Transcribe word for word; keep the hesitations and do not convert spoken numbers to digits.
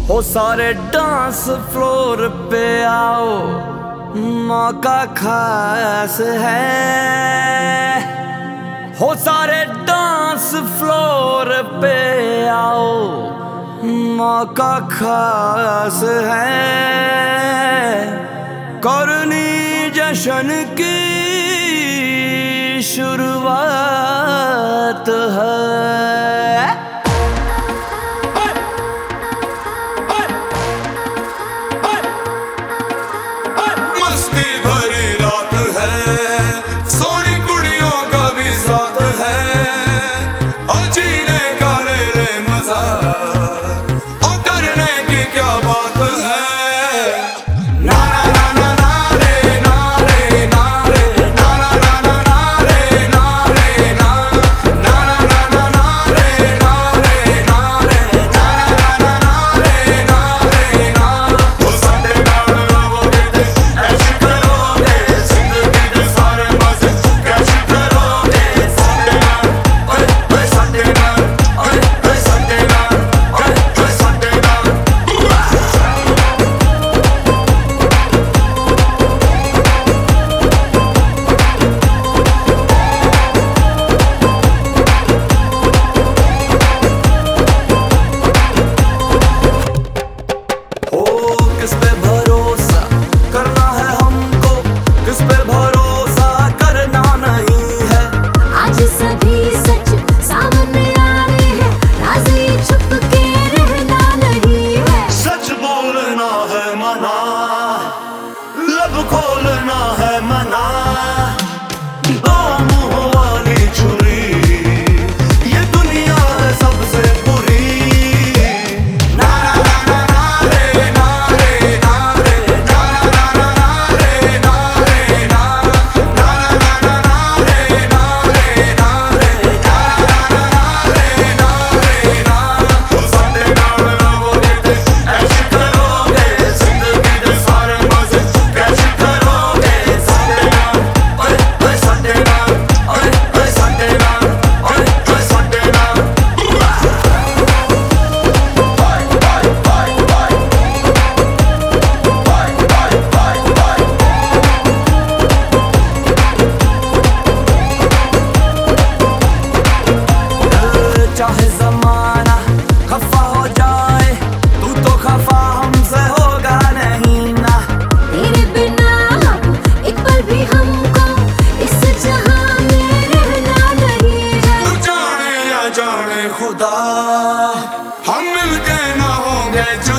हो सारे dance floor पे आओ, मौका खास है। हो सारे डांस फ्लोर पे आओ, मौका खास है। करनी जश्न की शुरुआत है। मस्ती भरी रात है, सोनी कुड़ियों का भी साथ है। और जीने का ले ले मजा, और करने की क्या बात है। ना ना ना ना ना रे ना रे ना रे ना ना ना ना ना रे ना रे ना ना ना ना ना ना रे ना रे ना रे ना ना ना ना रे ना रे ना। वो साडे नाल रहोगे ते ऐश करोगे, जिंदगी दे सारे मजे कैश करोगे। साडे नाल ओए ओए साडे नाल ओए ओए साडे नाल ओए ओए साडे नाल। ओ किस पे भरोसा करना है हमको, किस पे भरोसा करना नहीं है। आज सभी सच सामने आ रहे हैं, राज़ ये छुप के रहना नहीं है। सच बोलना है मना, लब खोलना है मना। दो मुंह वाली छुरी, ये दुनिया है सबसे बुरी। ना ना ना ना ना रे ना रे ना रे ना ना ना ना रे ना रे ना ना ना ना ना रे ना रे ना रे ना ना ना ना रे ना रे ना। वो साडे नाल रहोगे ते ऐश करोगे, जिंदगी दे सारे मजे कैश करोगे। साडे नाल ओए ओए साडे नाल ओए ओए साडे नाल ओए ओए साडे नाल। Bye bye bye bye bye bye bye bye. चाहे जमाना खफा हो जाए, तू तो खफा हमसे होगा नहीं ना। तेरे बिना अब एक पल भी हमको इस जहां में रहना नहीं है। जाने या जाने खुदा, हम मिलके ना होंगे।